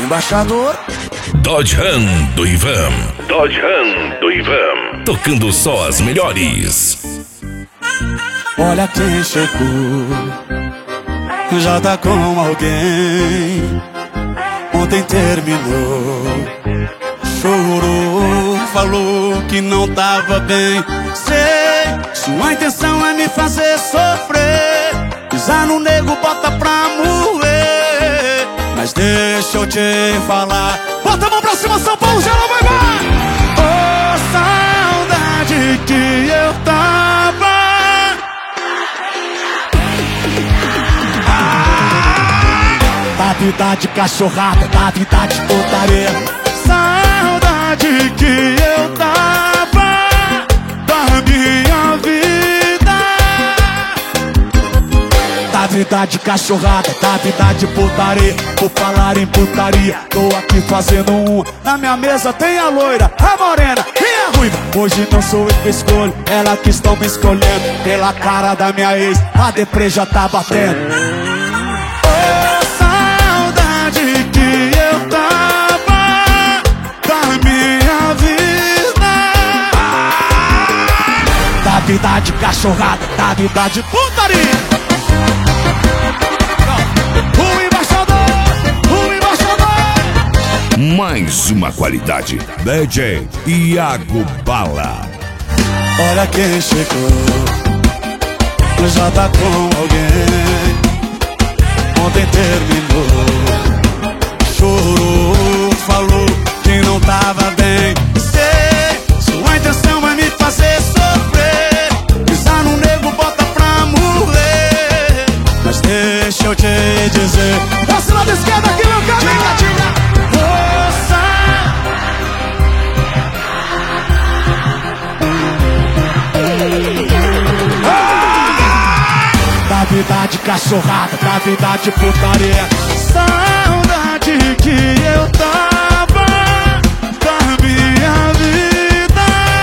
embaixador. Dodge Ram do Ivan. Dodge Ram do Ivan. Tocando só as melhores. Olha quem chegou, já tá com alguém. Ontem terminou, chorou, falou que não tava bem. Sei, sua intenção é me fazer sofrer, pisar no nego, bota pra moer. Mas deixa eu te falar, bota a mão pra cima, São Paulo, já não vai mais. Oh, saudade que eu tava. Da vida de cachorrada, da vida de putaria. Saudade que eu tava da minha vida. Da vida de cachorrada, da vida de putaria. Por falar em putaria, tô aqui fazendo um. Na minha mesa tem a loira, a morena e a ruiva. Hoje não sou eu que escolho, ela que estão me escolhendo. Pela cara da minha ex, a deprê já tá batendo. Da vida de cachorrada, da vida de putaria. O embaixador. Mais uma qualidade. DJ Iago Bala. Olha quem chegou, já tá com alguém. Ontem terminou, chorou, falou que não tava bem. Sei, sua intenção é me fazer sofrer, pisar no nego, bota pra morrer. Mas deixa eu te dizer, passe lado esquerdo aqui, meu caminho. Moça, da vida de cachorrada, da vida de putaria. Saudade que eu tava da minha vida.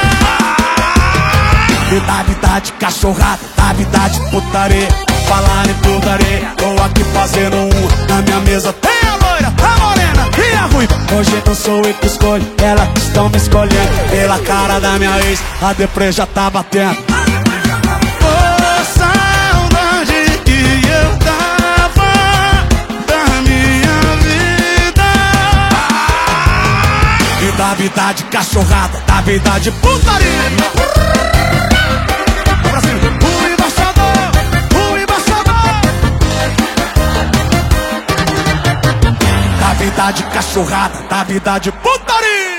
Da vida de cachorrada, da vida de putaria. Falar em putaria, tô aqui fazendo um. Na minha mesa tem a loira, a morena e a ruiva. Hoje não sou eu que escolho, ela que estão me escolhendo. Pela cara da minha ex, a deprê já tá batendo. Da vida de cachorrada, da vida de putaria. O embaixador, o embaixador. Da vida de cachorrada, da vida de putaria.